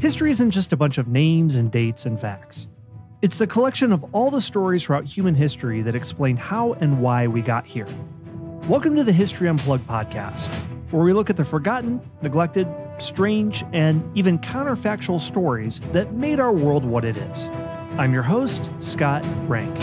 History isn't just a bunch of names and dates and facts. It's the collection of all the stories throughout human history that explain how and why we got here. Welcome to the History Unplugged podcast, where we look at the forgotten, neglected, strange, and even counterfactual stories that made our world what it is. I'm your host, Scott Rank.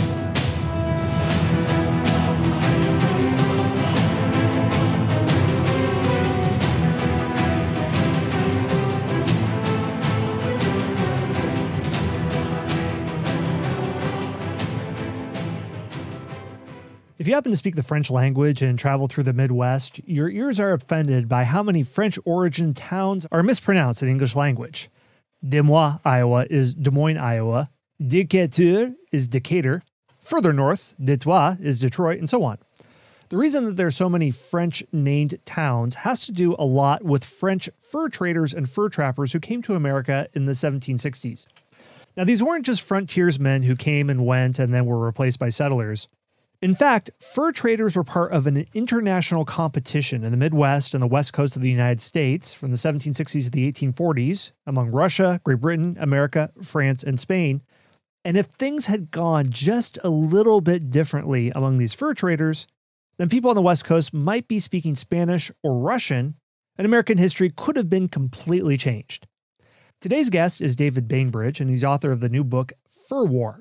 If you happen to speak the French language and travel through the Midwest, your ears are offended by how many French-origin towns are mispronounced in English language. Des Moines, Iowa is Des Moines, Iowa. Decatur is Decatur. Further north, Detroit is Detroit, and so on. The reason that there are so many French-named towns has to do a lot with French fur traders and fur trappers who came to America in the 1760s. Now, these weren't just frontiersmen who came and went and then were replaced by settlers. In fact, fur traders were part of an international competition in the Midwest and the West Coast of the United States from the 1760s to the 1840s among Russia, Great Britain, America, France, and Spain. And if things had gone just a little bit differently among these fur traders, then people on the West Coast might be speaking Spanish or Russian, and American history could have been completely changed. Today's guest is David Bainbridge, and he's author of the new book, Fur War,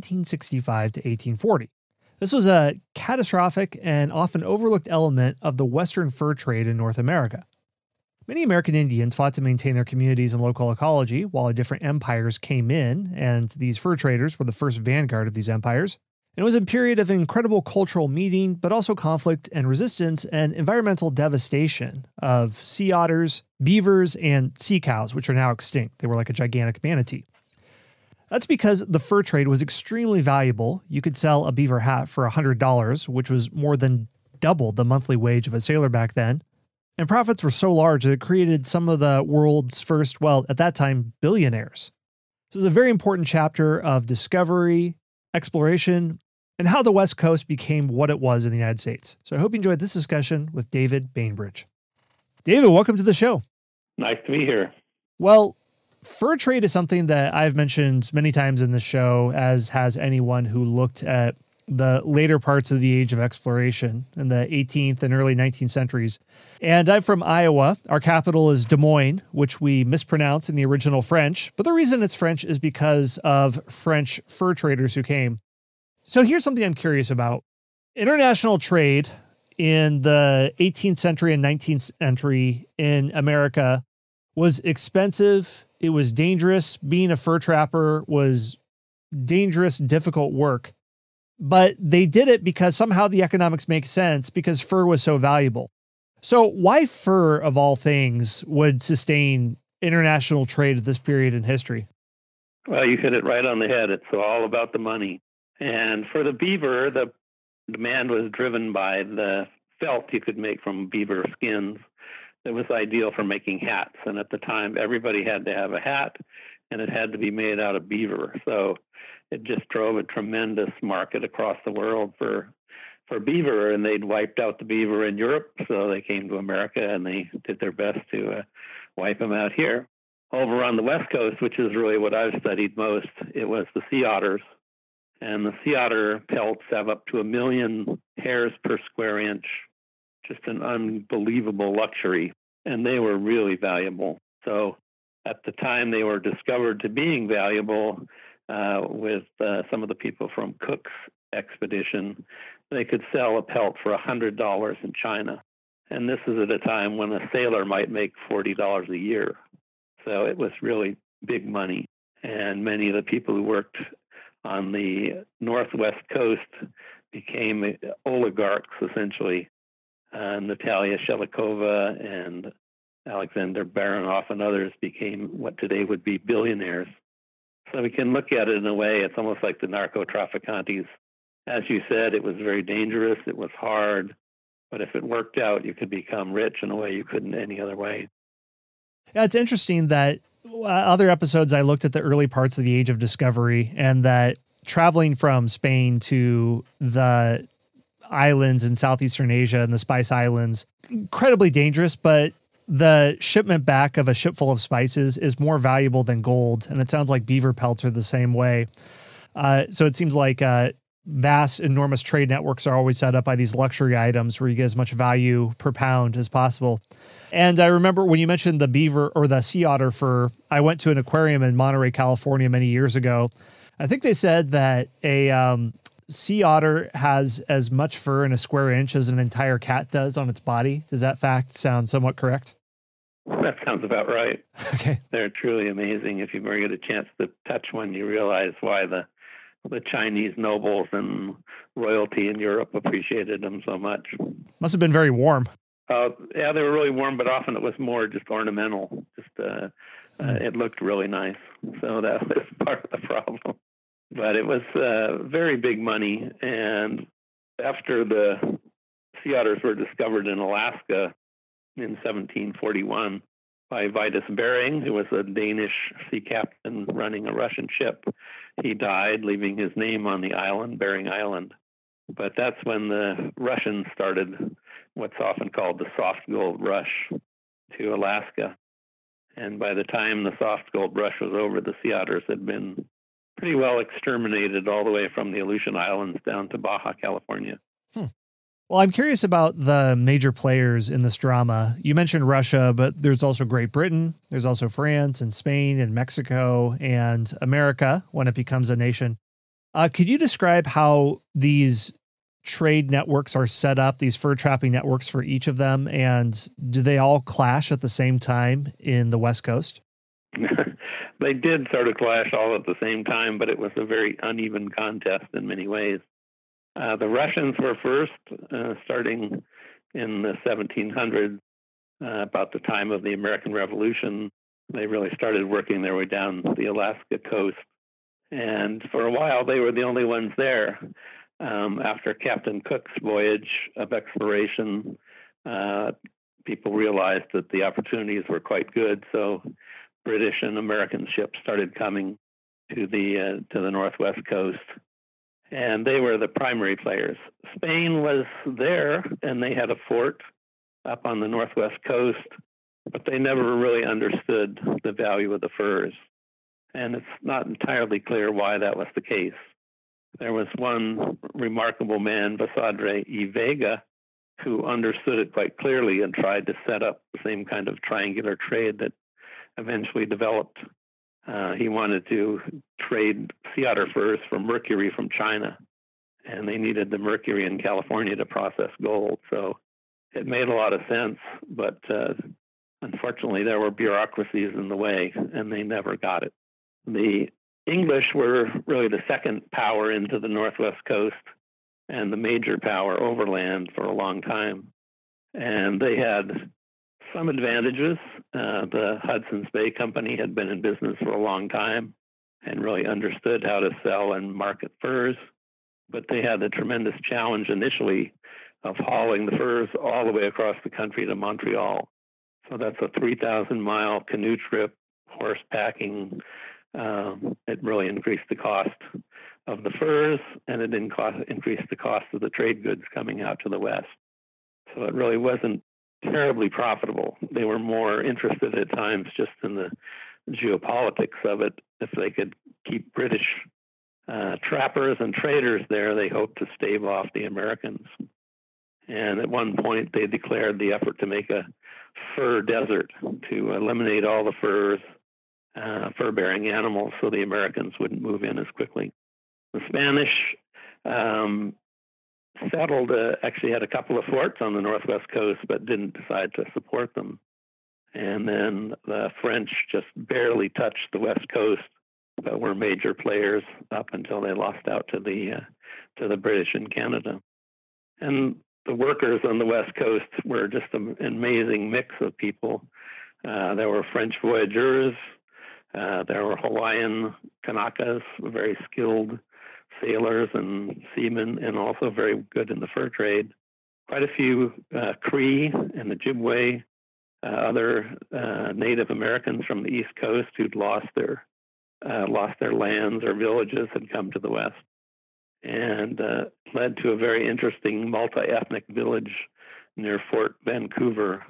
1765 to 1840. This was a catastrophic and often overlooked element of the Western fur trade in North America. Many American Indians fought to maintain their communities and local ecology while different empires came in, and these fur traders were the first vanguard of these empires. And it was a period of incredible cultural meeting, but also conflict and resistance and environmental devastation of sea otters, beavers, and sea cows, which are now extinct. They were like a gigantic manatee. That's because the fur trade was extremely valuable. You could sell a beaver hat for $100, which was more than double the monthly wage of a sailor back then. And profits were so large that it created some of the world's first, well, at that time, billionaires. So it was a very important chapter of discovery, exploration, and how the West Coast became what it was in the United States. So I hope you enjoyed this discussion with David Bainbridge. David, welcome to the show. Nice to be here. Well, fur trade is something that I've mentioned many times in the show, as has anyone who looked at the later parts of the age of exploration in the 18th and early 19th centuries. And I'm from Iowa. Our capital is Des Moines, which we mispronounce in the original French. But the reason it's French is because of French fur traders who came. So here's something I'm curious about. International trade in the 18th century and 19th century in America was expensive. It was dangerous. Being a fur trapper was dangerous, difficult work. But they did it because somehow the economics make sense because fur was so valuable. So why fur, of all things, would sustain international trade at this period in history? Well, you hit it right on the head. It's all about the money. And for the beaver, the demand was driven by the felt you could make from beaver skins. It was ideal for making hats. And at the time, everybody had to have a hat, and it had to be made out of beaver. So it just drove a tremendous market across the world for beaver, and they'd wiped out the beaver in Europe. So they came to America, and they did their best to wipe them out here. Over on the West Coast, which is really what I've studied most, it was the sea otters. And the sea otter pelts have up to 1 million hairs per square inch. Just an unbelievable luxury, and they were really valuable. So at the time they were discovered to being valuable with some of the people from Cook's expedition, they could sell a pelt for $100 in China. And this is at a time when a sailor might make $40 a year. So it was really big money. And many of the people who worked on the Northwest coast became oligarchs, essentially. Natalia Shelikova and Alexander Baranov and others became what today would be billionaires. So we can look at it in a way, it's almost like the narco-trafficantes. As you said, it was very dangerous, it was hard, but if it worked out, you could become rich in a way you couldn't any other way. Yeah, it's interesting that other episodes I looked at the early parts of the Age of Discovery, and that traveling from Spain to the islands in Southeastern Asia and the Spice Islands, incredibly dangerous, but the shipment back of a ship full of spices is more valuable than gold, and it sounds like beaver pelts are the same way. So it seems like vast, enormous trade networks are always set up by these luxury items where you get as much value per pound as possible. And I remember when you mentioned the beaver or the sea otter fur, I went to an aquarium in Monterey, California many years ago. I think they said that a sea otter has as much fur in a square inch as an entire cat does on its body. Does that fact sound somewhat correct? That sounds about right. Okay. They're truly amazing. If you ever get a chance to touch one, you realize why the Chinese nobles and royalty in Europe appreciated them so much. Must have been very warm. Yeah, they were really warm, but often it was more just ornamental. It looked really nice. So that was part of the problem. But it was very big money. And after the sea otters were discovered in Alaska in 1741 by Vitus Bering, who was a Danish sea captain running a Russian ship, he died, leaving his name on the island, Bering Island. But that's when the Russians started what's often called the soft gold rush to Alaska. And by the time the soft gold rush was over, the sea otters had been pretty well exterminated all the way from the Aleutian Islands down to Baja California. Well, I'm curious about the major players in this drama. You mentioned Russia, but there's also Great Britain. There's also France and Spain and Mexico and America when it becomes a nation. Could you describe how these trade networks are set up, these fur trapping networks for each of them, and do they all clash at the same time in the West Coast? They did sort of clash all at the same time, but it was a very uneven contest in many ways. The Russians were first, starting in the 1700s, about the time of the American Revolution. They really started working their way down the Alaska coast. And for a while, they were the only ones there. After Captain Cook's voyage of exploration, people realized that the opportunities were quite good. So British and American ships started coming to the northwest coast. And they were the primary players. Spain was there, and they had a fort up on the northwest coast, but they never really understood the value of the furs. And it's not entirely clear why that was the case. There was one remarkable man, Basadre y Vega, who understood it quite clearly and tried to set up the same kind of triangular trade that eventually developed. He wanted to trade sea otter furs for mercury from China, and they needed the mercury in California to process gold. So it made a lot of sense, but unfortunately there were bureaucracies in the way, and they never got it. The English were really the second power into the northwest coast and the major power overland for a long time. And they had some advantages. The Hudson's Bay Company had been in business for a long time and really understood how to sell and market furs. But they had the tremendous challenge initially of hauling the furs all the way across the country to Montreal. So that's a 3,000-mile canoe trip, horse packing. It really increased the cost of the furs, and it increased the cost of the trade goods coming out to the west. So it really wasn't terribly profitable. They were more interested at times just in the geopolitics of it. If they could keep British trappers and traders there, they hoped to stave off the Americans. And at one point, they declared the effort to make a fur desert to eliminate all the fur-bearing animals so the Americans wouldn't move in as quickly. The Spanish settled, actually had a couple of forts on the northwest coast, but didn't decide to support them. And then the French just barely touched the west coast, but were major players up until they lost out to the British in Canada. And the workers on the west coast were just an amazing mix of people. There were French voyageurs, there were Hawaiian Kanakas, very skilled sailors and seamen, and also very good in the fur trade. Quite a few Cree and Ojibwe, other Native Americans from the East Coast who'd lost their lands or villages had come to the west, and led to a very interesting multi-ethnic village near Fort Vancouver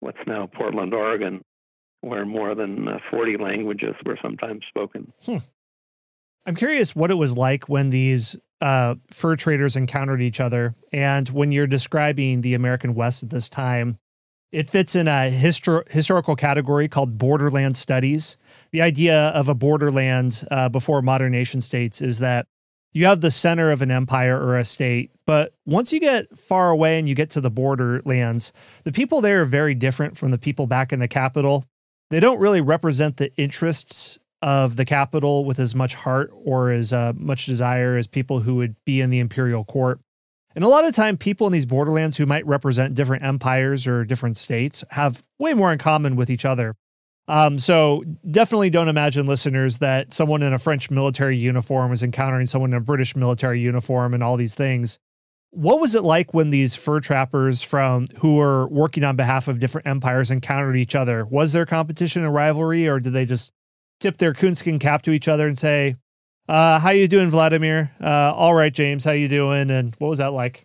what's now Portland, Oregon, where more than 40 languages were sometimes spoken. I'm curious what it was like when these fur traders encountered each other. And when you're describing the American West at this time, it fits in a historical category called borderland studies. The idea of a borderland before modern nation states is that you have the center of an empire or a state, but once you get far away and you get to the borderlands, the people there are very different from the people back in the capital. They don't really represent the interests of the capital with as much heart or as much desire as people who would be in the imperial court. And a lot of time, people in these borderlands who might represent different empires or different states have way more in common with each other. So definitely don't imagine, listeners, that someone in a French military uniform is encountering someone in a British military uniform and all these things. What was it like when these fur trappers who were working on behalf of different empires encountered each other? Was there competition and rivalry, or did they just tip their coonskin cap to each other and say, how you doing, Vladimir? All right, James, how you doing? And what was that like?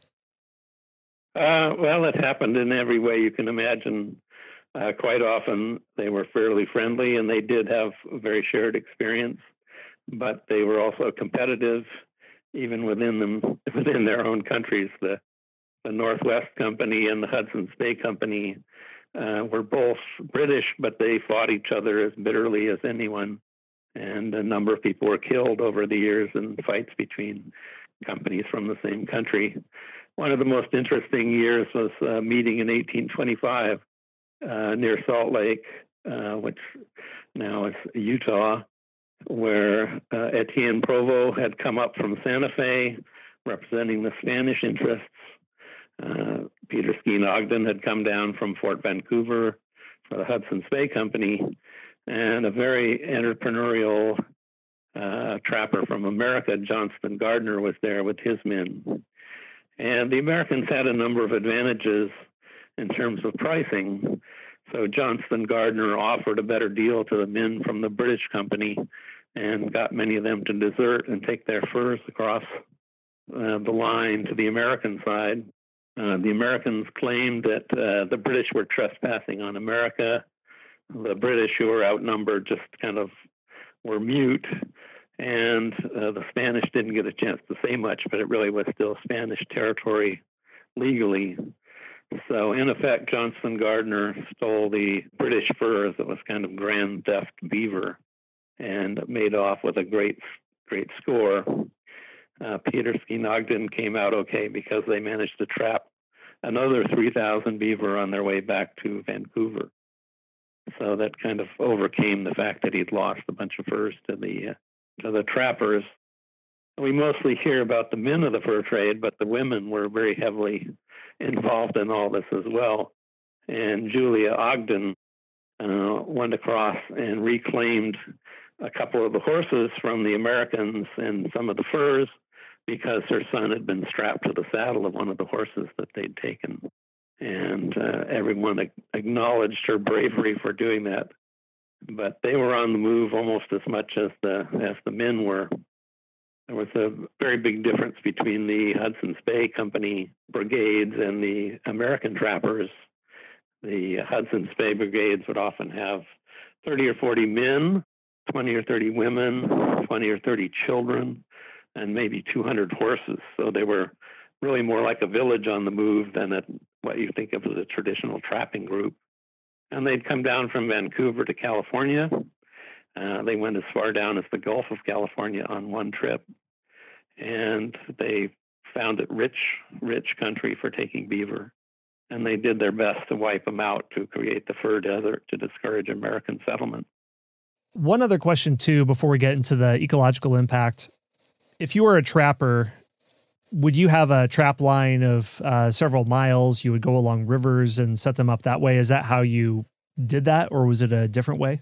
Well, it happened in every way you can imagine. Quite often they were fairly friendly and they did have a very shared experience, but they were also competitive even within their own countries. The Northwest Company and the Hudson's Bay Company were both British, but they fought each other as bitterly as anyone. And a number of people were killed over the years in fights between companies from the same country. One of the most interesting years was a meeting in 1825 near Salt Lake, which now is Utah, where Etienne Provost had come up from Santa Fe representing the Spanish interests. Peter Skeen Ogden had come down from Fort Vancouver for the Hudson's Bay Company, and a very entrepreneurial trapper from America, Johnston Gardner, was there with his men. And the Americans had a number of advantages in terms of pricing. So Johnston Gardner offered a better deal to the men from the British company and got many of them to desert and take their furs across the line to the American side. The Americans claimed that the British were trespassing on America. The British, who were outnumbered, just kind of were mute. And the Spanish didn't get a chance to say much, but it really was still Spanish territory legally. So in effect, Johnston Gardner stole the British furs that was kind of grand theft beaver and made off with a great score. Peter Skeen Ogden came out okay because they managed to trap another 3,000 beaver on their way back to Vancouver. So that kind of overcame the fact that he'd lost a bunch of furs to the trappers. We mostly hear about the men of the fur trade, but the women were very heavily involved in all this as well. And Julia Ogden went across and reclaimed a couple of the horses from the Americans and some of the furs because her son had been strapped to the saddle of one of the horses that they'd taken. And everyone acknowledged her bravery for doing that. But they were on the move almost as much as the men were. There was a very big difference between the Hudson's Bay Company brigades and the American trappers. The Hudson's Bay brigades would often have 30 or 40 men, 20 or 30 women, 20 or 30 children, and maybe 200 horses. So they were really more like a village on the move than what you think of as a traditional trapping group. And they'd come down from Vancouver to California. They went as far down as the Gulf of California on one trip. And they found it rich country for taking beaver. And they did their best to wipe them out to create the fur desert to discourage American settlement. One other question, too, before we get into the ecological impact. If you were a trapper, would you have a trap line of several miles? You would go along rivers and set them up that way. Is that how you did that, or was it a different way?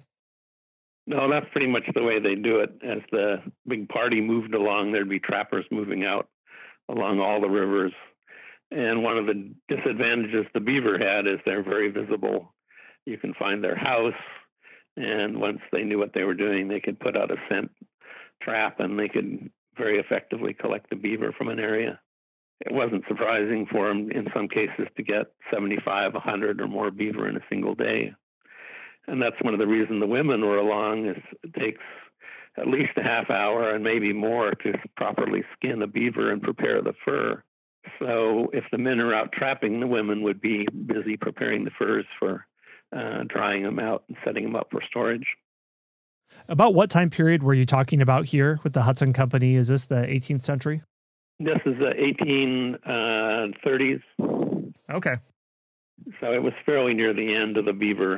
No, that's pretty much the way they do it. As the big party moved along, there'd be trappers moving out along all the rivers. And one of the disadvantages the beaver had is they're very visible. You can find their house, and once they knew what they were doing, they could put out a scent trap, and they could very effectively collect the beaver from an area. it wasn't surprising for them in some cases to get 75, 100 or more beaver in a single day. And that's one of the reasons the women were along, is it takes at least a half hour and maybe more to properly skin a beaver and prepare the fur. So if the men are out trapping, the women would be busy preparing the furs for drying them out and setting them up for storage. About what time period were you talking about here with the Hudson Company? Is this the 18th century? This is the 1830s. Okay. So it was fairly near the end of the beaver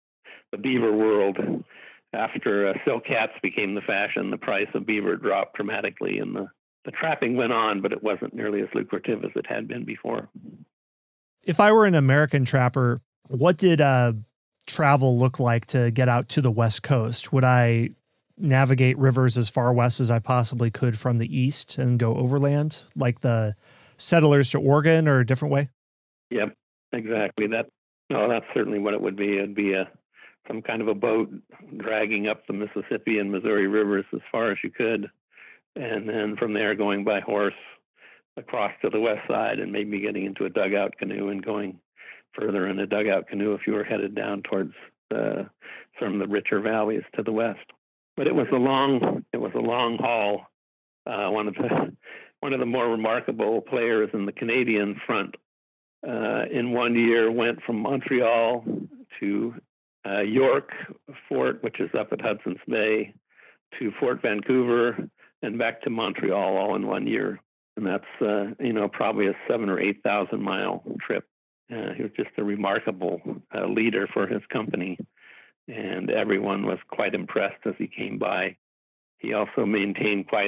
world. After silk hats became the fashion, the price of beaver dropped dramatically, and the trapping went on, but it wasn't nearly as lucrative as it had been before. If I were an American trapper, what did travel look like to get out to the West Coast? Would I navigate rivers as far west as I possibly could from the east and go overland, like the settlers to Oregon, or a different way? Yep, exactly. That's certainly what it would be. It'd be some kind of a boat dragging up the Mississippi and Missouri rivers as far as you could, and then from there going by horse across to the west side and maybe getting into a dugout canoe and going further in a dugout canoe if you were headed down towards some of the richer valleys to the west. But it was a long haul. One of the more remarkable players in the Canadian front in one year went from Montreal to York Fort, which is up at Hudson's Bay, to Fort Vancouver, and back to Montreal all in 1 year. And that's probably a 7,000 or 8,000 mile trip. He was just a remarkable leader for his company, and everyone was quite impressed as he came by. He also maintained quite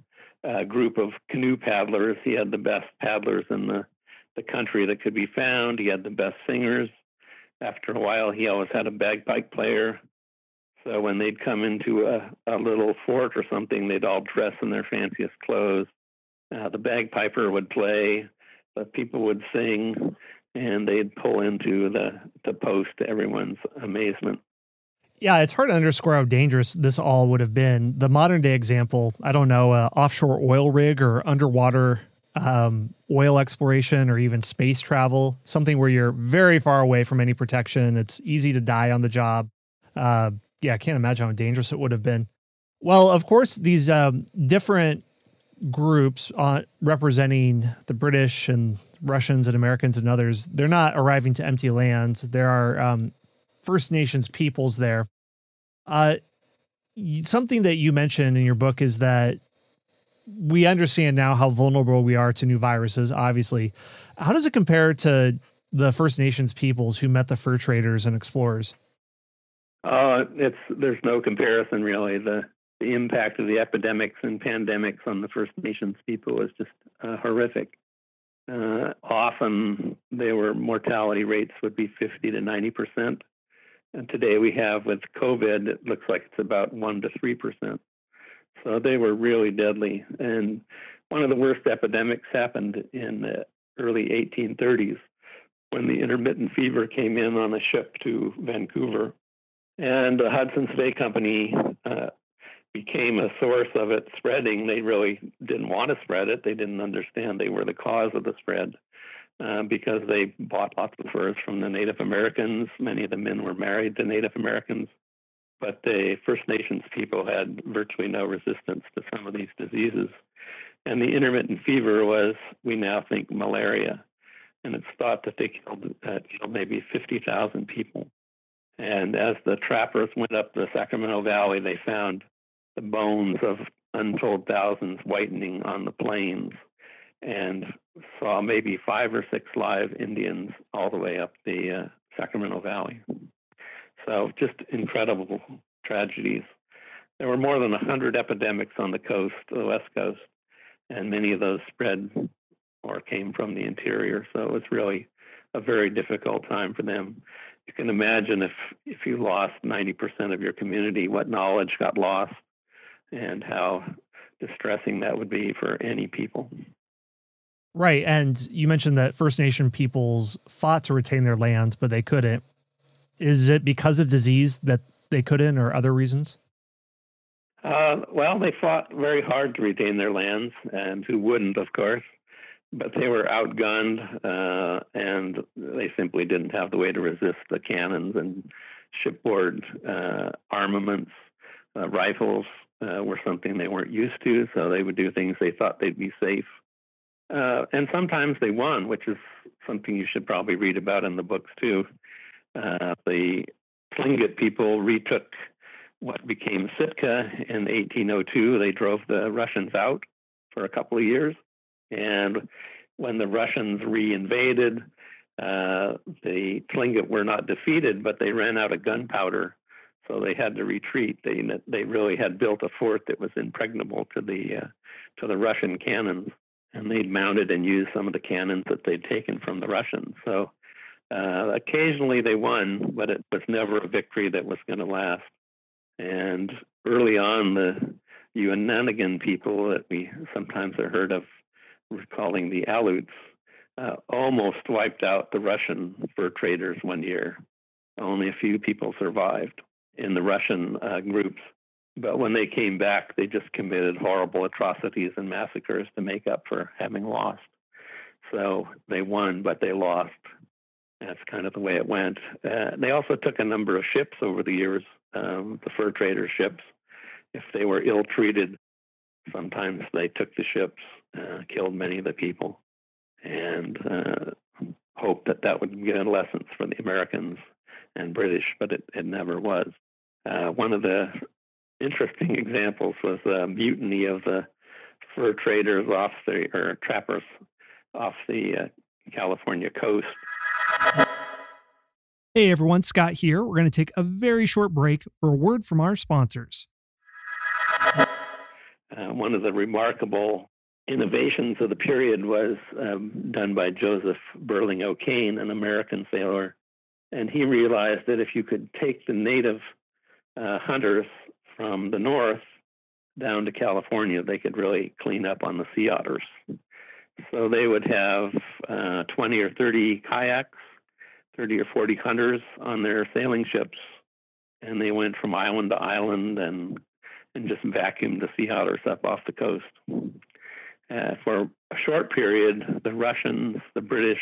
a group of canoe paddlers. He had the best paddlers in the country that could be found. He had the best singers. After a while, he always had a bagpipe player. So when they'd come into a little fort or something, they'd all dress in their fanciest clothes. The bagpiper would play, the people would sing, and they'd pull into the post to everyone's amazement. Yeah, it's hard to underscore how dangerous this all would have been. The modern day example, I don't know, offshore oil rig or underwater oil exploration or even space travel, something where you're very far away from any protection. It's easy to die on the job. I can't imagine how dangerous it would have been. Well, of course, these different groups representing the British and Russians and Americans and others, they're not arriving to empty lands. There are First Nations peoples there. Something that you mentioned in your book is that we understand now how vulnerable we are to new viruses, obviously. How does it compare to the First Nations peoples who met the fur traders and explorers? There's no comparison, really. The impact of the epidemics and pandemics on the First Nations people was just horrific. Often their mortality rates would be 50 to 90%. And today we have, with COVID, it looks like it's about 1 to 3%. So they were really deadly. And one of the worst epidemics happened in the early 1830s when the intermittent fever came in on a ship to Vancouver. And the Hudson's Bay Company became a source of it spreading. They really didn't want to spread it. They didn't understand they were the cause of the spread because they bought lots of furs from the Native Americans. Many of the men were married to Native Americans. But the First Nations people had virtually no resistance to some of these diseases. And the intermittent fever was, we now think, malaria. And it's thought that they killed maybe 50,000 people. And as the trappers went up the Sacramento Valley, they found the bones of untold thousands whitening on the plains and saw maybe 5 or 6 live Indians all the way up the Sacramento Valley. So just incredible tragedies. There were more than 100 epidemics on the coast, the West Coast, and many of those spread or came from the interior. So it was really a very difficult time for them. You can imagine if you lost 90% of your community, what knowledge got lost and how distressing that would be for any people. Right. And you mentioned that First Nation peoples fought to retain their lands, but they couldn't. Is it because of disease that they couldn't, or other reasons? Well, they fought very hard to retain their lands, and who wouldn't, of course. but they were outgunned, and they simply didn't have the way to resist the cannons and shipboard armaments. Rifles were something they weren't used to, so they would do things they thought they'd be safe. And sometimes they won, which is something you should probably read about in the books too. The Tlingit people retook what became Sitka in 1802. They drove the Russians out for a couple of years. And when the Russians reinvaded, the Tlingit were not defeated, but they ran out of gunpowder. So they had to retreat. They really had built a fort that was impregnable to the Russian cannons. And they'd mounted and used some of the cannons that they'd taken from the Russians. So occasionally they won, but it was never a victory that was going to last. And early on, the Uananagan people that we sometimes are heard of calling the Aleuts almost wiped out the Russian fur traders one year. Only a few people survived in the Russian groups. But when they came back, they just committed horrible atrocities and massacres to make up for having lost. So they won, but they lost. That's kind of the way it went. They also took a number of ships over the years, the fur trader ships. If they were ill-treated, sometimes they took the ships, killed many of the people, and hoped that would get lessons for the Americans and British, but it never was. One of the interesting examples was the mutiny of the fur traders trappers off the California coast. Hey everyone, Scott here. We're going to take a very short break for a word from our sponsors. One of the remarkable innovations of the period was done by Joseph Burling O'Kane, an American sailor. And he realized that if you could take the native hunters from the north down to California, they could really clean up on the sea otters. So they would have 20 or 30 kayaks, 30 or 40 hunters on their sailing ships, and they went from island to island and just vacuumed the sea otters up off the coast. For a short period, the Russians, the British,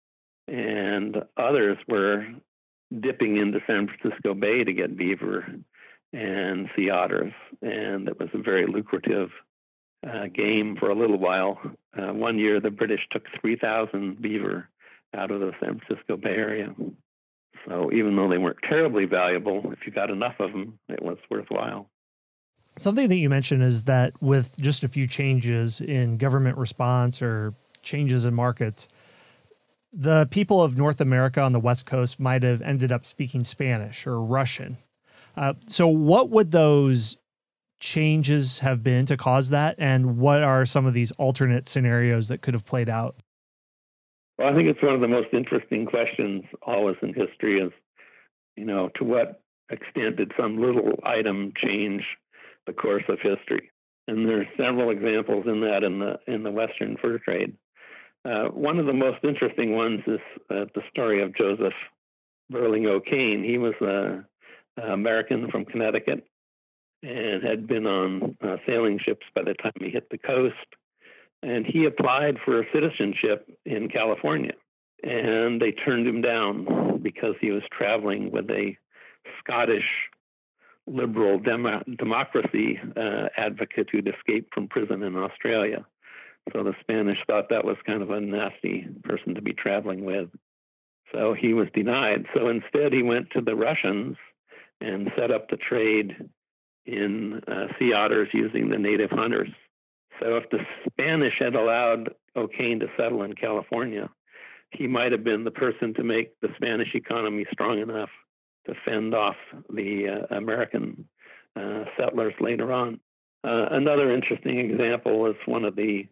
and others were dipping into San Francisco Bay to get beaver and sea otters, and it was a very lucrative game for a little while. One year, the British took 3,000 beaver out of the San Francisco Bay Area. So even though they weren't terribly valuable, if you got enough of them, it was worthwhile. Something that you mentioned is that with just a few changes in government response or changes in markets, the people of North America on the West Coast might have ended up speaking Spanish or Russian. So what would those changes have been to cause that? And what are some of these alternate scenarios that could have played out? Well, I think it's one of the most interesting questions always in history is, to what extent did some little item change the course of history? And there are several examples in that in the Western fur trade. One of the most interesting ones is the story of Joseph Burling O'Kane. He was an American from Connecticut and had been on sailing ships by the time he hit the coast. And he applied for citizenship in California, and they turned him down because he was traveling with a Scottish liberal democracy advocate who'd escaped from prison in Australia. So the Spanish thought that was kind of a nasty person to be traveling with. So he was denied. So instead, he went to the Russians and set up the trade in sea otters using the native hunters. So if the Spanish had allowed O'Kane to settle in California, he might have been the person to make the Spanish economy strong enough to fend off the American settlers later on. Another interesting example is one of the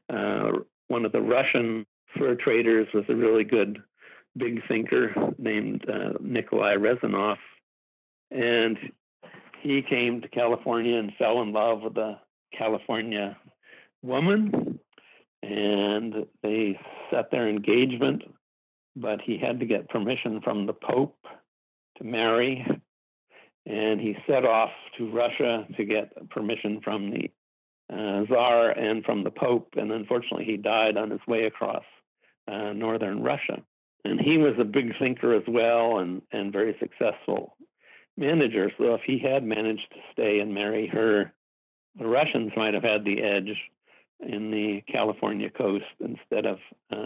Russian fur traders was a really good big thinker named Nikolai Rezanov, and he came to California and fell in love with a California woman, and they set their engagement, but he had to get permission from the Pope to marry, and he set off to Russia to get permission from the Tsar and from the Pope, and unfortunately he died on his way across northern Russia. And he was a big thinker as well, and very successful manager. So if he had managed to stay and marry her, the Russians might have had the edge in the California coast instead of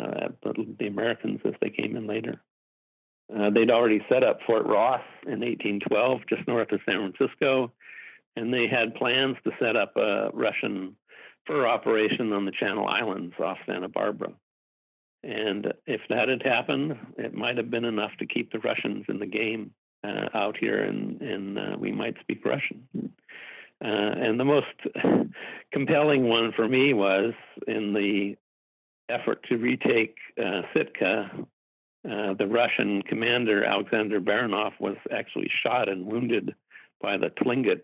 the Americans as they came in later. They'd already set up Fort Ross in 1812, just north of San Francisco, and they had plans to set up a Russian fur operation on the Channel Islands off Santa Barbara. And if that had happened, it might have been enough to keep the Russians in the game out here, and we might speak Russian. And the most compelling one for me was in the effort to retake Sitka. The Russian commander, Alexander Baranov, was actually shot and wounded by the Tlingit.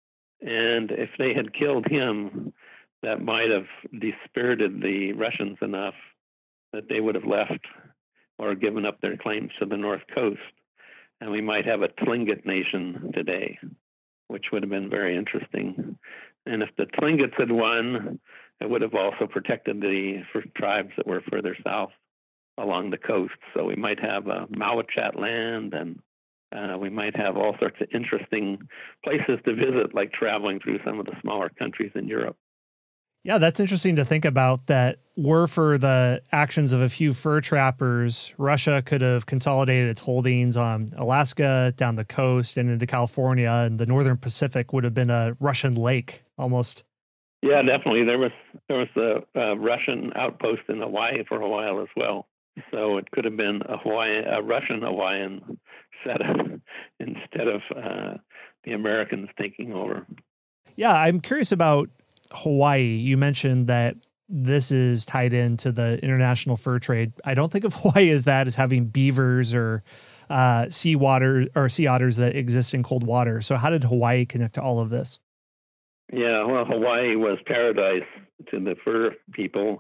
And if they had killed him, that might have dispirited the Russians enough that they would have left or given up their claims to the North Coast. And we might have a Tlingit nation today, which would have been very interesting. And if the Tlingits had won, it would have also protected the tribes that were further south along the coast. So we might have a Mawachat land, and we might have all sorts of interesting places to visit, like traveling through some of the smaller countries in Europe. Yeah, that's interesting to think about, that were for the actions of a few fur trappers, Russia could have consolidated its holdings on Alaska, down the coast, and into California, and the northern Pacific would have been a Russian lake almost. Yeah, definitely. There was a Russian outpost in Hawaii for a while as well. So it could have been a Russian Hawaiian setup instead of the Americans taking over. Yeah, I'm curious about Hawaii. You mentioned that this is tied into the international fur trade. I don't think of Hawaii as that, as having beavers or sea otters that exist in cold water. So how did Hawaii connect to all of this? Yeah, well, Hawaii was paradise to the fur people,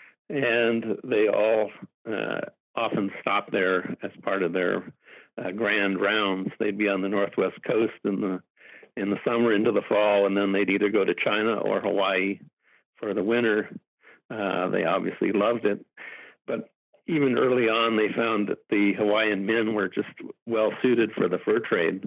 and they all often stopped there as part of their grand rounds. They'd be on the northwest coast in the summer into the fall, and then they'd either go to China or Hawaii for the winter. They obviously loved it, but even early on, they found that the Hawaiian men were just well suited for the fur trade.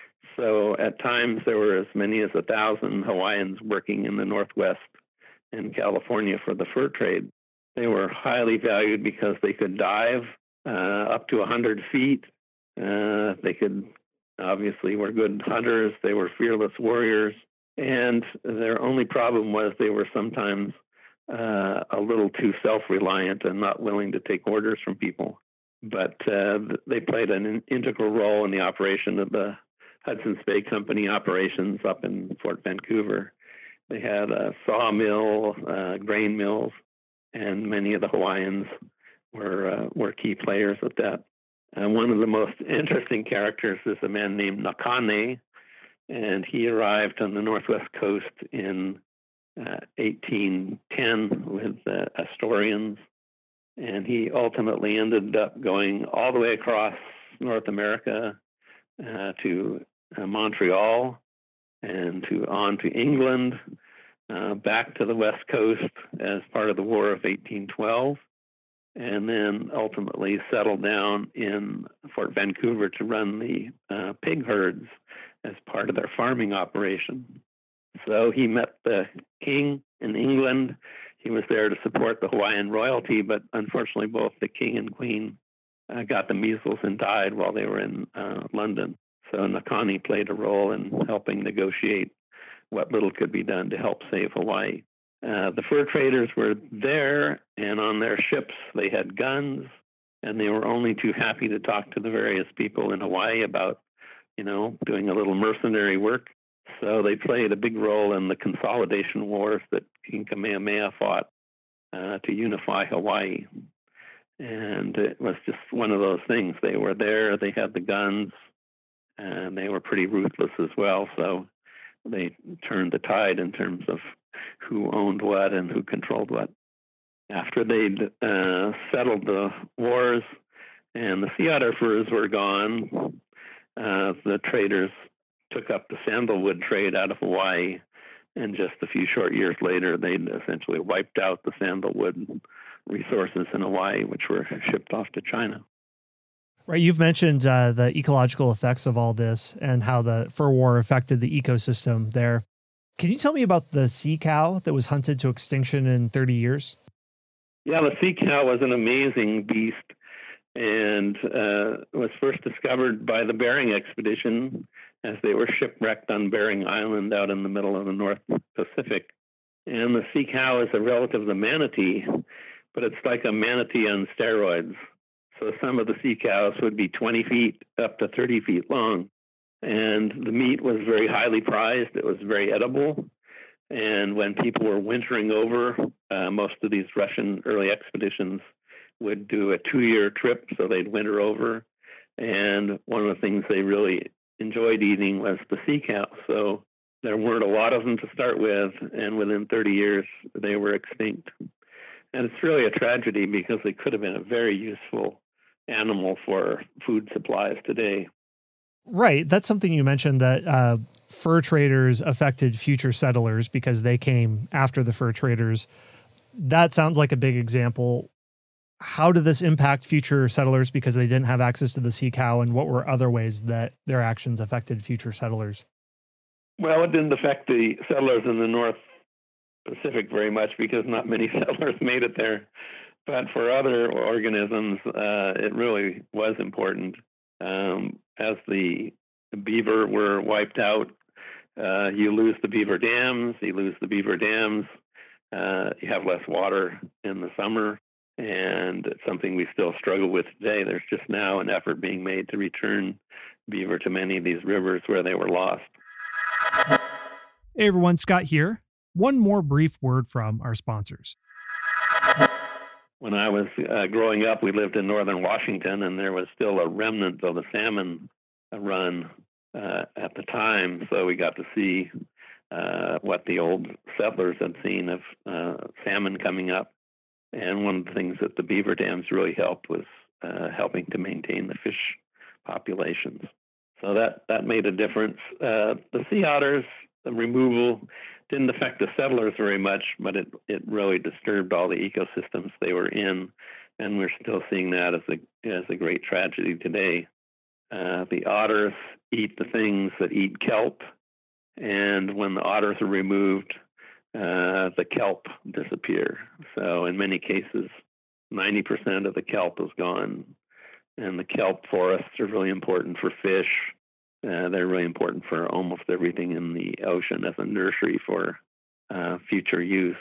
So at times there were as many as 1,000 Hawaiians working in the Northwest and California for the fur trade. They were highly valued because they could dive up to 100 feet. They could obviously were good hunters. They were fearless warriors. And their only problem was they were sometimes a little too self-reliant and not willing to take orders from people. But they played an integral role in the operation of the Hudson's Bay Company operations up in Fort Vancouver. They had a sawmill, grain mills, and many of the Hawaiians were key players with that. One of the most interesting characters is a man named Nakane, and he arrived on the Northwest Coast in 1810 with Astorians, and he ultimately ended up going all the way across North America to Montreal and on to England, back to the West Coast as part of the War of 1812, and then ultimately settled down in Fort Vancouver to run the pig herds as part of their farming operation. So he met the king in England. He was there to support the Hawaiian royalty, but unfortunately both the king and queen got the measles and died while they were in London. So Nakane played a role in helping negotiate what little could be done to help save Hawaii. The fur traders were there, and on their ships they had guns, and they were only too happy to talk to the various people in Hawaii about, doing a little mercenary work. So they played a big role in the consolidation wars that King Kamehameha fought to unify Hawaii. And it was just one of those things. They were there, they had the guns, and they were pretty ruthless as well. So they turned the tide in terms of who owned what and who controlled what. After they'd settled the wars and the sea otter furs were gone, the traders took up the sandalwood trade out of Hawaii And just a few short years later, they'd essentially wiped out the sandalwood resources in Hawaii, which were shipped off to China. Right. You've mentioned the ecological effects of all this and how the fur war affected the ecosystem there. Can you tell me about the sea cow that was hunted to extinction in 30 years? Yeah, the sea cow was an amazing beast and was first discovered by the Bering expedition as they were shipwrecked on Bering Island out in the middle of the North Pacific. And the sea cow is a relative of the manatee, but it's like a manatee on steroids. So some of the sea cows would be 20 feet up to 30 feet long. And the meat was very highly prized. It was very edible. And when people were wintering over, most of these Russian early expeditions would do a 2-year trip, so they'd winter over. And one of the things they really enjoyed eating was the sea cow. So there weren't a lot of them to start with, and within 30 years, they were extinct. And it's really a tragedy because they could have been a very useful animal for food supplies today. Right. That's something you mentioned, that fur traders affected future settlers because they came after the fur traders. That sounds like a big example. How did this impact future settlers because they didn't have access to the sea cow, and what were other ways that their actions affected future settlers? Well, it didn't affect the settlers in the North Pacific very much because not many settlers made it there. But for other organisms, it really was important. As the beaver were wiped out, you lose the beaver dams. You lose the beaver dams, you have less water in the summer. And it's something we still struggle with today. There's just now an effort being made to return beaver to many of these rivers where they were lost. Hey everyone, Scott here. One more brief word from our sponsors. When I was growing up, we lived in northern Washington, and there was still a remnant of the salmon run at the time. So we got to see what the old settlers had seen of salmon coming up. And one of the things that the beaver dams really helped was helping to maintain the fish populations. So that made a difference. The sea otters, the removal didn't affect the settlers very much, but it really disturbed all the ecosystems they were in, and we're still seeing that as a great tragedy today. The otters eat the things that eat kelp, and when the otters are removed, the kelp disappear. So in many cases, 90% of the kelp is gone, and the kelp forests are really important for fish. They're really important for almost everything in the ocean as a nursery for future use.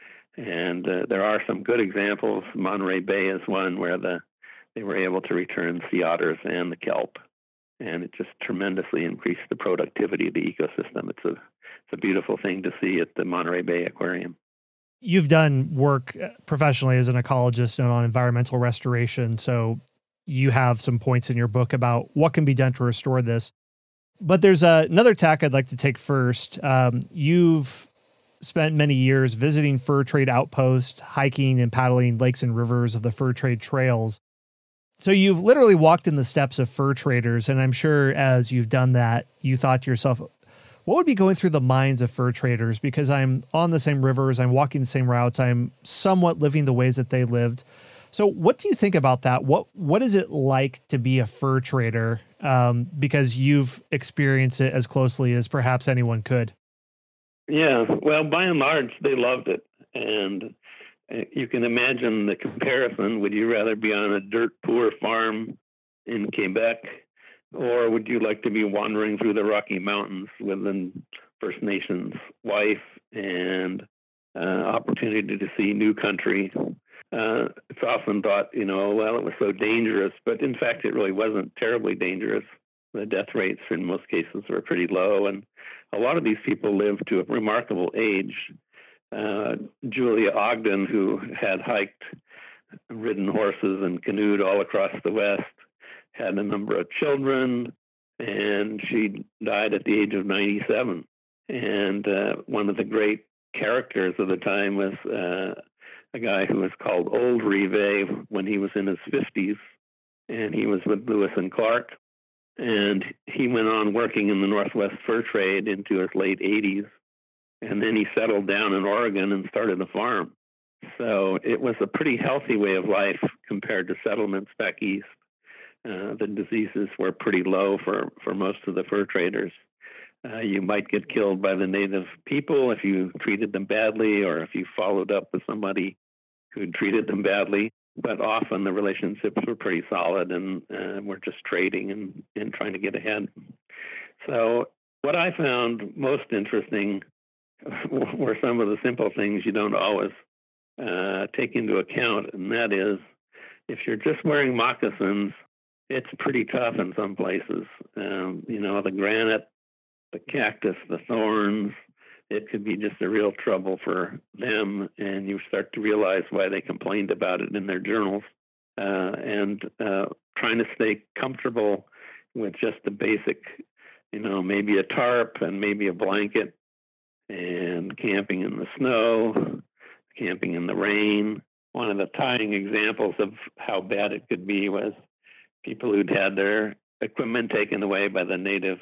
And there are some good examples. Monterey Bay is one where they were able to return sea otters and the kelp, and it just tremendously increased the productivity of the ecosystem. It's a beautiful thing to see at the Monterey Bay Aquarium. You've done work professionally as an ecologist and on environmental restoration, so you have some points in your book about what can be done to restore this. But there's another tack I'd like to take first. You've spent many years visiting fur trade outposts, hiking and paddling lakes and rivers of the fur trade trails. So you've literally walked in the steps of fur traders, and I'm sure as you've done that, you thought to yourself, what would be going through the minds of fur traders? Because I'm on the same rivers, I'm walking the same routes, I'm somewhat living the ways that they lived. So what do you think about that? What is it like to be a fur trader? Because you've experienced it as closely as perhaps anyone could. Yeah, well, by and large, they loved it. And you can imagine the comparison. Would you rather be on a dirt poor farm in Quebec, or would you like to be wandering through the Rocky Mountains with a First Nations wife and opportunity to see new country? It's often thought, well, it was so dangerous, but in fact, it really wasn't terribly dangerous. The death rates in most cases were pretty low, and a lot of these people lived to a remarkable age. Julia Ogden, who had hiked, ridden horses, and canoed all across the West, had a number of children, and she died at the age of 97. And one of the great characters of the time was a guy who was called Old Rive when he was in his 50s, and he was with Lewis and Clark. And he went on working in the Northwest fur trade into his late 80s. and then he settled down in Oregon and started a farm. So it was a pretty healthy way of life compared to settlements back east. The diseases were pretty low for most of the fur traders. You might get killed by the native people if you treated them badly, or if you followed up with somebody who treated them badly. But often the relationships were pretty solid, and we're just trading and trying to get ahead. So what I found most interesting were some of the simple things you don't always take into account, and that is, if you're just wearing moccasins, it's pretty tough in some places. The granite, the cactus, the thorns, it could be just a real trouble for them, and you start to realize why they complained about it in their journals. And trying to stay comfortable with just the basic, maybe a tarp and maybe a blanket, and camping in the snow, camping in the rain. One of the tying examples of how bad it could be was people who'd had their equipment taken away by the native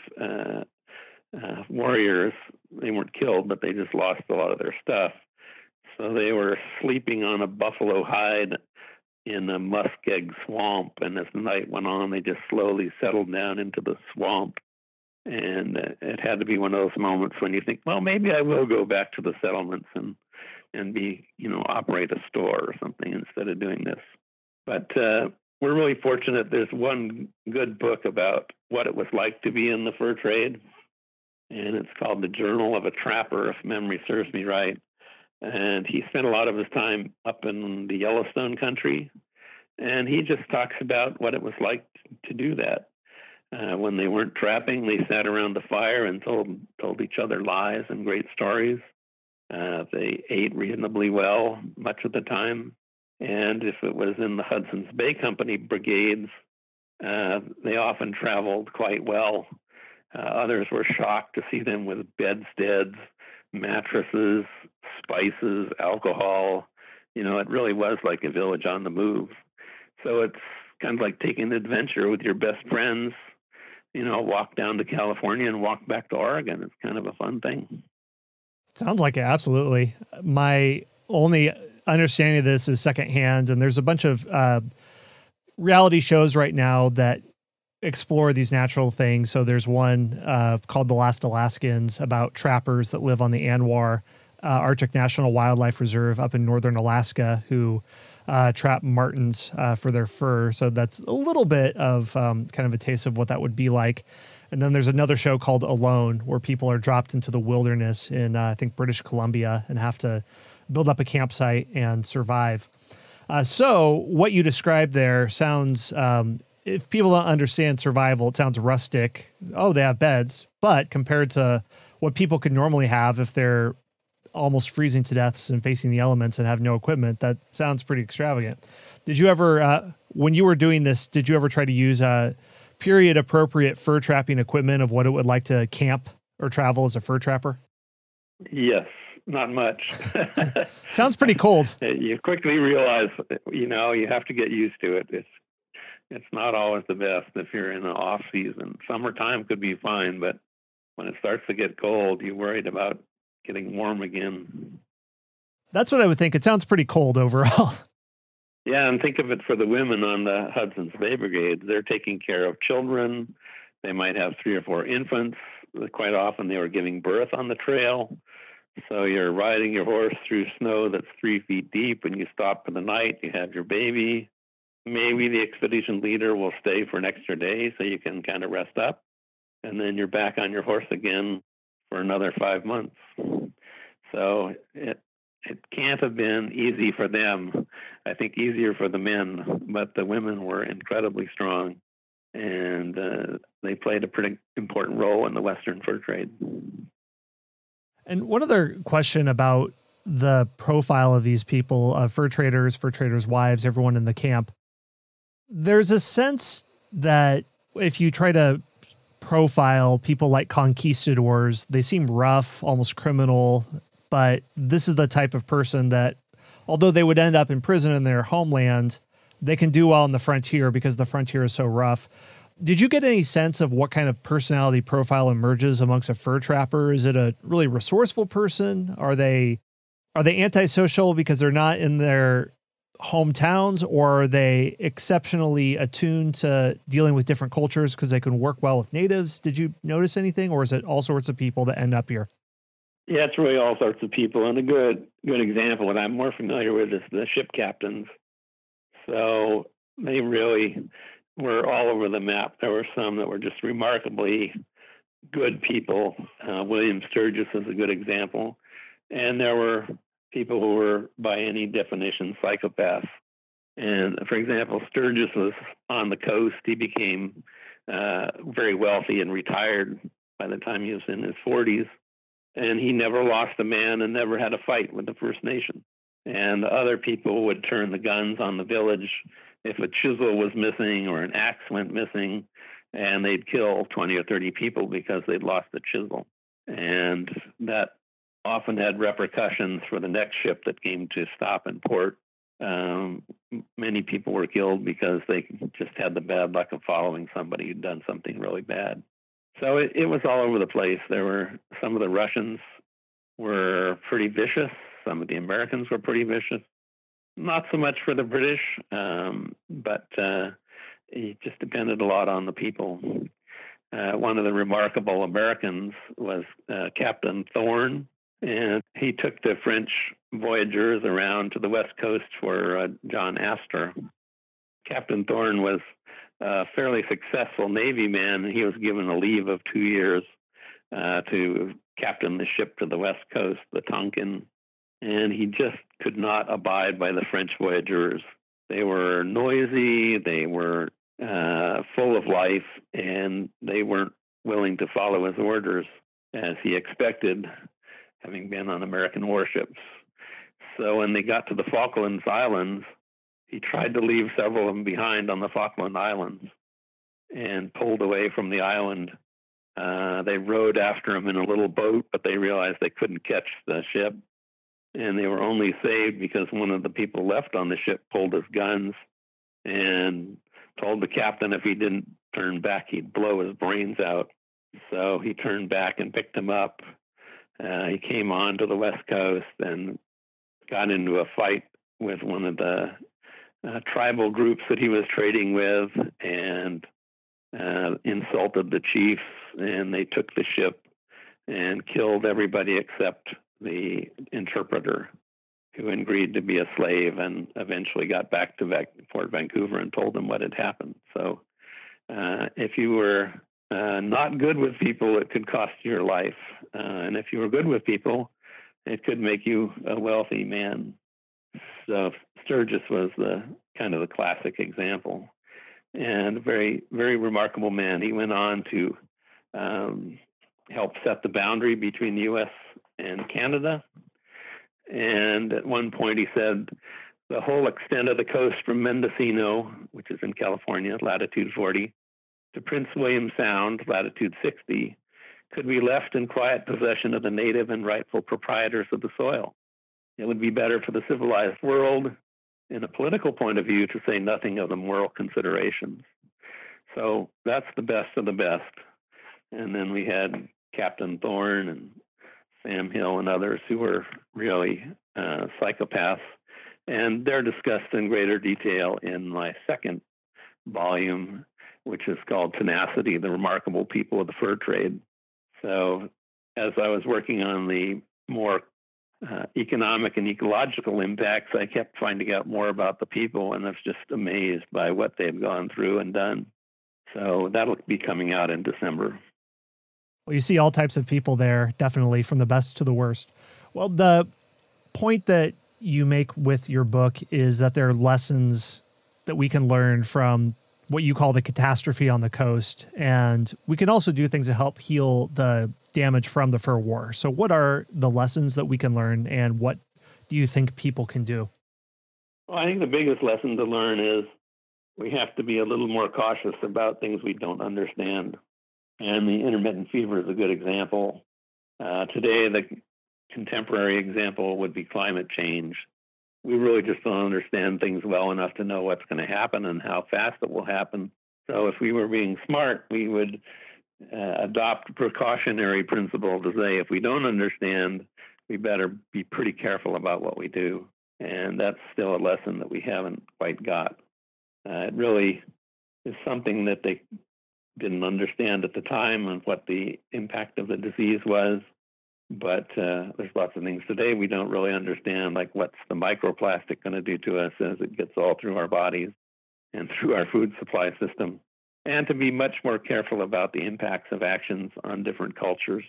warriors. They weren't killed, but they just lost a lot of their stuff. So they were sleeping on a buffalo hide in a muskeg swamp, and as the night went on, they just slowly settled down into the swamp. And it had to be one of those moments when you think, well, maybe I will go back to the settlements and be, operate a store or something instead of doing this. But we're really fortunate. There's one good book about what it was like to be in the fur trade, and it's called The Journal of a Trapper, if memory serves me right. And he spent a lot of his time up in the Yellowstone country, and he just talks about what it was like to do that. When they weren't trapping, they sat around the fire and told each other lies and great stories. They ate reasonably well much of the time. And if it was in the Hudson's Bay Company brigades, they often traveled quite well. Others were shocked to see them with bedsteads, mattresses, spices, alcohol. It really was like a village on the move. So it's kind of like taking an adventure with your best friends, walk down to California and walk back to Oregon. It's kind of a fun thing. Sounds like it, absolutely. My only understanding of this is secondhand, and there's a bunch of reality shows right now that explore these natural things. So there's one called The Last Alaskans about trappers that live on the Anwar Arctic National Wildlife Reserve up in northern Alaska who trap martens for their fur. So that's a little bit of kind of a taste of what that would be like. And then there's another show called Alone, where people are dropped into the wilderness in, I think, British Columbia and have to build up a campsite and survive. So what you described there sounds, if people don't understand survival, it sounds rustic. Oh, they have beds. But compared to what people could normally have if they're almost freezing to death and facing the elements and have no equipment, that sounds pretty extravagant. Did you ever, when you were doing this, did you ever try to use period appropriate fur trapping equipment of what it would like to camp or travel as a fur trapper? Yes, not much. Sounds pretty cold. You quickly realize, you have to get used to it. It's not always the best if you're in the off season. Summertime could be fine, but when it starts to get cold, you're worried about getting warm again. That's what I would think. It sounds pretty cold overall. Yeah, and think of it for the women on the Hudson's Bay Brigade. They're taking care of children. They might have 3 or 4 infants. Quite often they were giving birth on the trail. So you're riding your horse through snow that's 3 feet deep, and you stop for the night. You have your baby. Maybe the expedition leader will stay for an extra day so you can kind of rest up. And then you're back on your horse again for another 5 months. So it can't have been easy for them. I think easier for the men, but the women were incredibly strong, and they played a pretty important role in the Western fur trade. And one other question about the profile of these people, fur traders' wives, everyone in the camp. There's a sense that if you try to profile people like conquistadors, they seem rough, almost criminal, but this is the type of person that, although they would end up in prison in their homeland, they can do well on the frontier because the frontier is so rough. Did you get any sense of what kind of personality profile emerges amongst a fur trapper? Is it a really resourceful person? Are they antisocial because they're not in their hometowns, or are they exceptionally attuned to dealing with different cultures because they can work well with natives? Did you notice anything, or is it all sorts of people that end up here? Yeah, it's really all sorts of people. And a good example, what I'm more familiar with, is the ship captains. So they really were all over the map. There were some that were just remarkably good people. William Sturgis is a good example. And there were people who were, by any definition, psychopaths. And for example, Sturgis was on the coast. He became very wealthy and retired by the time he was in his 40s. And he never lost a man and never had a fight with the First Nation. And other people would turn the guns on the village if a chisel was missing or an axe went missing, and they'd kill 20 or 30 people because they'd lost the chisel. And that often had repercussions for the next ship that came to stop in port. Many people were killed because they just had the bad luck of following somebody who'd done something really bad. So it was all over the place. There were some of the Russians were pretty vicious. Some of the Americans were pretty vicious. Not so much for the British, but it just depended a lot on the people. One of the remarkable Americans was Captain Thorne, and he took the French voyagers around to the West Coast for John Astor. Captain Thorne was a fairly successful Navy man. He was given a leave of 2 years to captain the ship to the West Coast, the Tonkin, and he just could not abide by the French voyagers. They were noisy, they were full of life, and they weren't willing to follow his orders as he expected, having been on American warships. So when they got to the Falklands Islands, he tried to leave several of them behind on the Falkland Islands and pulled away from the island. They rowed after him in a little boat, but they realized they couldn't catch the ship. And they were only saved because one of the people left on the ship pulled his guns and told the captain if he didn't turn back, he'd blow his brains out. So he turned back and picked him up. He came on to the West Coast and got into a fight with one of the tribal groups that he was trading with, and insulted the chiefs, and they took the ship and killed everybody except the interpreter, who agreed to be a slave and eventually got back to Fort Vancouver and told them what had happened. So if you were not good with people, it could cost you your life. And if you were good with people, it could make you a wealthy man. So Sturgis was the kind of the classic example, and a very, very remarkable man. He went on to help set the boundary between the U.S. and Canada. And at one point he said the whole extent of the coast from Mendocino, which is in California, latitude 40, to Prince William Sound, latitude 60, could be left in quiet possession of the native and rightful proprietors of the soil. It would be better for the civilized world, in a political point of view, to say nothing of the moral considerations. So that's the best of the best. And then we had Captain Thorne and Sam Hill and others who were really psychopaths. And they're discussed in greater detail in my second volume, which is called Tenacity, the Remarkable People of the Fur Trade. So as I was working on the more economic and ecological impacts, I kept finding out more about the people, and I was just amazed by what they had gone through and done. So that'll be coming out in December. Well, you see all types of people there, definitely, from the best to the worst. Well, the point that you make with your book is that there are lessons that we can learn from what you call the catastrophe on the coast, and we can also do things to help heal the damage from the fur war. So what are the lessons that we can learn, and what do you think people can do? Well, I think the biggest lesson to learn is we have to be a little more cautious about things we don't understand. And the intermittent fever is a good example. Today, the contemporary example would be climate change. We really just don't understand things well enough to know what's going to happen and how fast it will happen. So if we were being smart, we would adopt a precautionary principle to say, if we don't understand, we better be pretty careful about what we do. And that's still a lesson that we haven't quite got. It really is something that they didn't understand at the time and what the impact of the disease was. But there's lots of things today we don't really understand, like what's the microplastic going to do to us as it gets all through our bodies and through our food supply system. And to be much more careful about the impacts of actions on different cultures.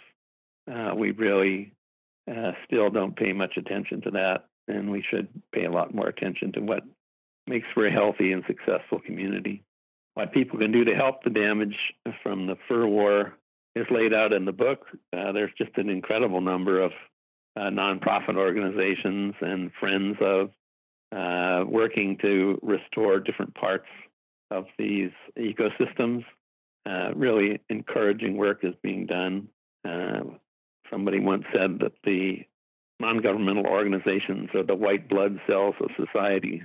We really still don't pay much attention to that, and we should pay a lot more attention to what makes for a healthy and successful community. What people can do to help the damage from the fur war is laid out in the book. There's just an incredible number of nonprofit organizations and friends of working to restore different parts of these ecosystems. Really encouraging work is being done. Somebody once said that the non-governmental organizations are the white blood cells of society.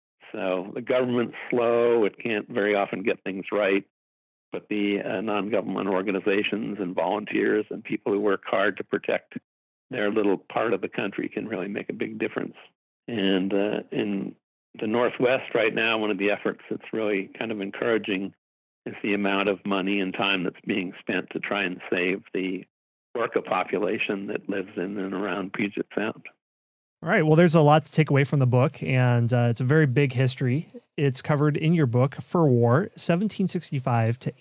So the government's slow, it can't very often get things right, but the non-government organizations and volunteers and people who work hard to protect their little part of the country can really make a big difference. And in the Northwest right now, one of the efforts that's really kind of encouraging is the amount of money and time that's being spent to try and save the orca population that lives in and around Puget Sound. All right. Well, there's a lot to take away from the book, and it's a very big history. It's covered in your book, Fur War, 1765 to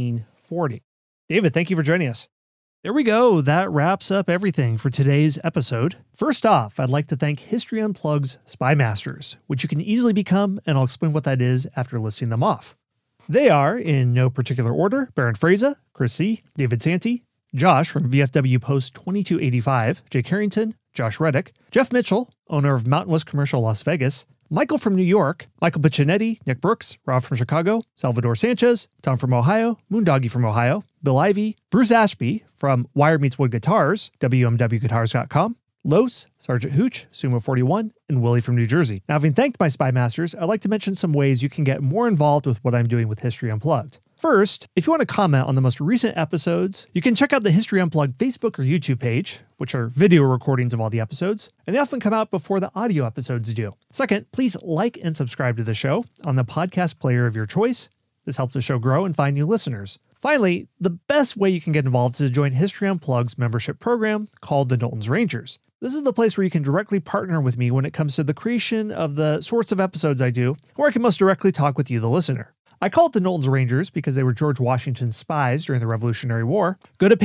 1840. David, thank you for joining us. There we go. That wraps up everything for today's episode. First off, I'd like to thank History Unplugged's Spy Masters, which you can easily become, and I'll explain what that is after listing them off. They are, in no particular order, Baron Fraser, Chris C., David Santee, Josh from VFW Post 2285, Jake Harrington, Josh Reddick, Jeff Mitchell, owner of Mountain West Commercial Las Vegas, Michael from New York, Michael Piccinetti, Nick Brooks, Rob from Chicago, Salvador Sanchez, Tom from Ohio, Moondoggy from Ohio, Bill Ivey, Bruce Ashby from Wire Meets Wood Guitars, WMWGuitars.com, Los, Sergeant Hooch, Sumo41, and Willie from New Jersey. Now, having thanked my Spy Masters, I'd like to mention some ways you can get more involved with what I'm doing with History Unplugged. First, if you want to comment on the most recent episodes, you can check out the History Unplugged Facebook or YouTube page, which are video recordings of all the episodes, and they often come out before the audio episodes do. Second, please like and subscribe to the show on the podcast player of your choice. This helps the show grow and find new listeners. Finally, the best way you can get involved is to join History Unplugged's membership program called the Knowlton's Rangers. This is the place where you can directly partner with me when it comes to the creation of the sorts of episodes I do, where I can most directly talk with you, the listener. I call it the Knowlton's Rangers because they were George Washington's spies during the Revolutionary War. Go to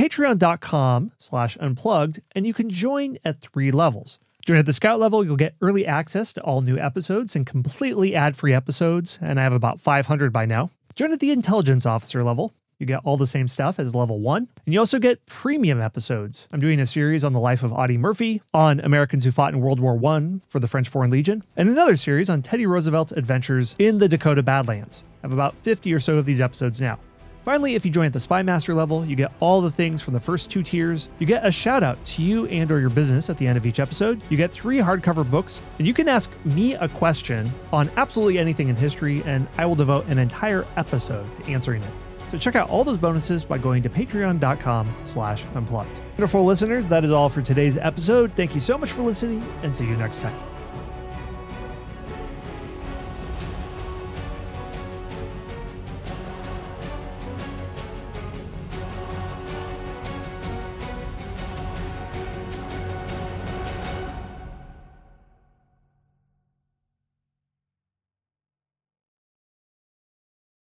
patreon.com/unplugged and you can join at 3 levels. Join at the Scout level, you'll get early access to all new episodes and completely ad-free episodes, and I have about 500 by now. Join at the Intelligence Officer level. You get all the same stuff as level 1, and you also get premium episodes. I'm doing a series on the life of Audie Murphy, on Americans who fought in World War I for the French Foreign Legion, and another series on Teddy Roosevelt's adventures in the Dakota Badlands. I have about 50 or so of these episodes now. Finally, if you join at the Spy Master level, you get all the things from the first 2 tiers. You get a shout out to you and or your business at the end of each episode. You get 3 hardcover books, and you can ask me a question on absolutely anything in history, and I will devote an entire episode to answering it. So check out all those bonuses by going to patreon.com/unplugged. Wonderful listeners, that is all for today's episode. Thank you so much for listening, and see you next time.